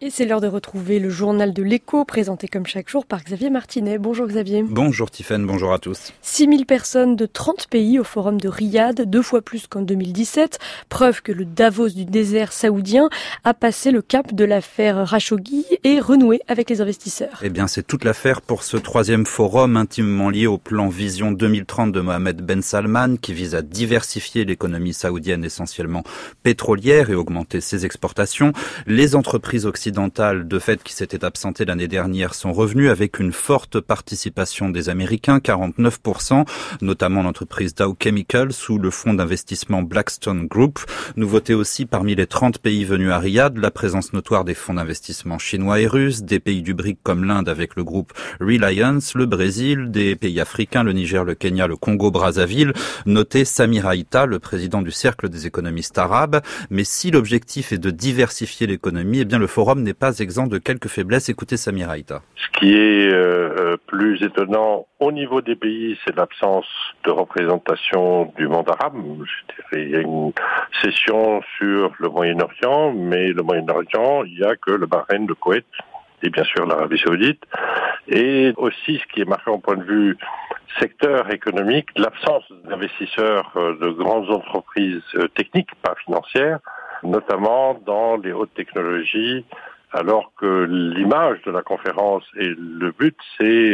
Et c'est l'heure de retrouver le journal de l'Écho, présenté comme chaque jour par Xavier Martinet. Bonjour Xavier. Bonjour Tiffaine, bonjour à tous. 6000 personnes de 30 pays au forum de Riyad, 2 fois plus qu'en 2017. Preuve que le Davos du désert saoudien a passé le cap de l'affaire Khashoggi et renoué avec les investisseurs. Eh bien, c'est toute l'affaire pour ce 3e forum intimement lié au plan Vision 2030 de Mohamed Ben Salman qui vise à diversifier l'économie saoudienne essentiellement pétrolière et augmenter ses exportations. Les entreprises occidentales, de fait, qui s'étaient absentées l'année dernière, sont revenues avec une forte participation des Américains, 49%, notamment l'entreprise Dow Chemical sous le fonds d'investissement Blackstone Group. Nouveauté aussi parmi les 30 pays venus à Riyad, la présence notoire des fonds d'investissement chinois et russes, des pays du BRIC comme l'Inde avec le groupe Reliance, le Brésil, des pays africains, le Niger, le Kenya, le Congo-Brazzaville. Notez Samir Haïta, le président du Cercle des économistes arabes. Mais si l'objectif est de diversifier l'économie, eh bien le forum n'est pas exempt de quelques faiblesses. Écoutez Samir Haïta. Ce qui est plus étonnant au niveau des pays, c'est l'absence de représentation du monde arabe. Je dirais, il y a une session sur le Moyen-Orient, mais le Moyen-Orient, il n'y a que le Bahreïn, le Koweït et bien sûr l'Arabie Saoudite. Et aussi, ce qui est marquant au point de vue secteur économique, l'absence d'investisseurs de grandes entreprises techniques, pas financières, notamment dans les hautes technologies, alors que l'image de la conférence et le but, c'est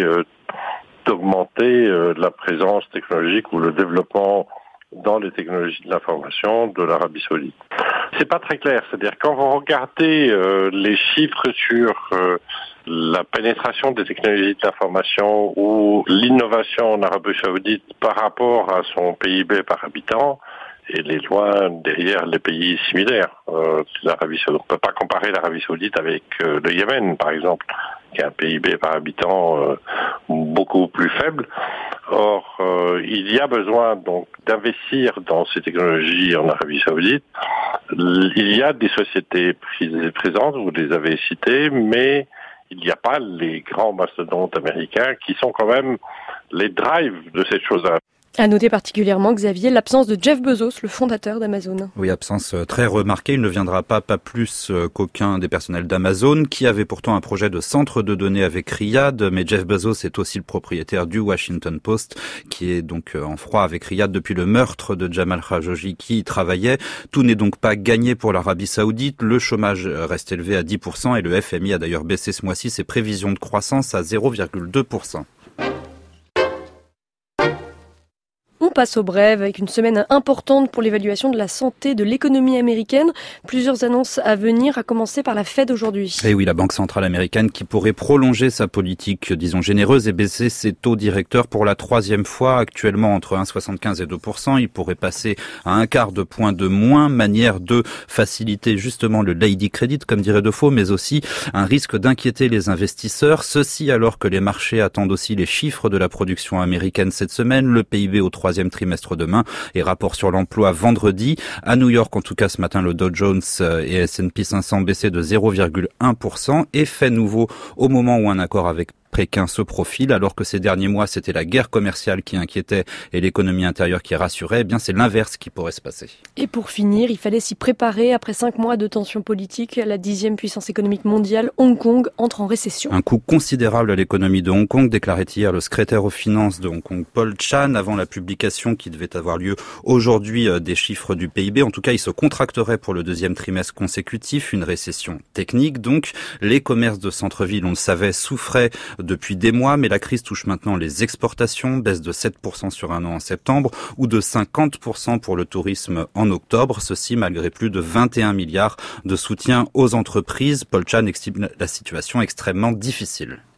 d'augmenter la présence technologique ou le développement dans les technologies de l'information de l'Arabie Saoudite. C'est pas très clair, c'est-à-dire quand vous regardez les chiffres sur la pénétration des technologies de l'information ou l'innovation en Arabie Saoudite par rapport à son PIB par habitant, elle est loin derrière les pays similaires. L'Arabie Saoudite, on ne peut pas comparer l'Arabie Saoudite avec le Yémen, par exemple, qui a un PIB par habitant beaucoup plus faible. Or, il y a besoin donc d'investir dans ces technologies en Arabie Saoudite. Il y a des sociétés présentes, vous les avez citées, mais il n'y a pas les grands mastodontes américains qui sont quand même les drives de cette chose-là. À noter particulièrement, Xavier, l'absence de Jeff Bezos, le fondateur d'Amazon. Oui, absence très remarquée. Il ne viendra pas plus qu'aucun des personnels d'Amazon, qui avait pourtant un projet de centre de données avec Riyad. Mais Jeff Bezos est aussi le propriétaire du Washington Post, qui est donc en froid avec Riyad depuis le meurtre de Jamal Khashoggi qui y travaillait. Tout n'est donc pas gagné pour l'Arabie Saoudite. Le chômage reste élevé à 10% et le FMI a d'ailleurs baissé ce mois-ci ses prévisions de croissance à 0,2%. On passe au bref avec une semaine importante pour l'évaluation de la santé de l'économie américaine. Plusieurs annonces à venir, à commencer par la Fed aujourd'hui. Et oui, la Banque centrale américaine qui pourrait prolonger sa politique, disons, généreuse et baisser ses taux directeurs pour la 3e fois, actuellement entre 1,75 et 2%. Il pourrait passer à 1/4 de point de moins, manière de faciliter justement le lady credit, comme dirait Defoe, mais aussi un risque d'inquiéter les investisseurs. Ceci alors que les marchés attendent aussi les chiffres de la production américaine cette semaine, le PIB au 3e trimestre demain et rapport sur l'emploi vendredi. À New York, en tout cas ce matin, le Dow Jones et S&P 500 baissaient de 0,1% et fait nouveau au moment où un accord avec Pékin se profile, alors que ces derniers mois, c'était la guerre commerciale qui inquiétait et l'économie intérieure qui rassurait, eh bien c'est l'inverse qui pourrait se passer. Et pour finir, il fallait s'y préparer. Après 5 mois de tensions politiques, la 10e puissance économique mondiale, Hong Kong, entre en récession. Un coup considérable à l'économie de Hong Kong, déclarait hier le secrétaire aux finances de Hong Kong, Paul Chan, avant la publication qui devait avoir lieu aujourd'hui des chiffres du PIB. En tout cas, il se contracterait pour le 2e trimestre consécutif, une récession technique. Donc, les commerces de centre-ville, on le savait, souffraient depuis des mois, mais la crise touche maintenant les exportations, baisse de 7% sur un an en septembre ou de 50% pour le tourisme en octobre. Ceci malgré plus de 21 milliards de soutien aux entreprises. Paul Chan estime la situation extrêmement difficile.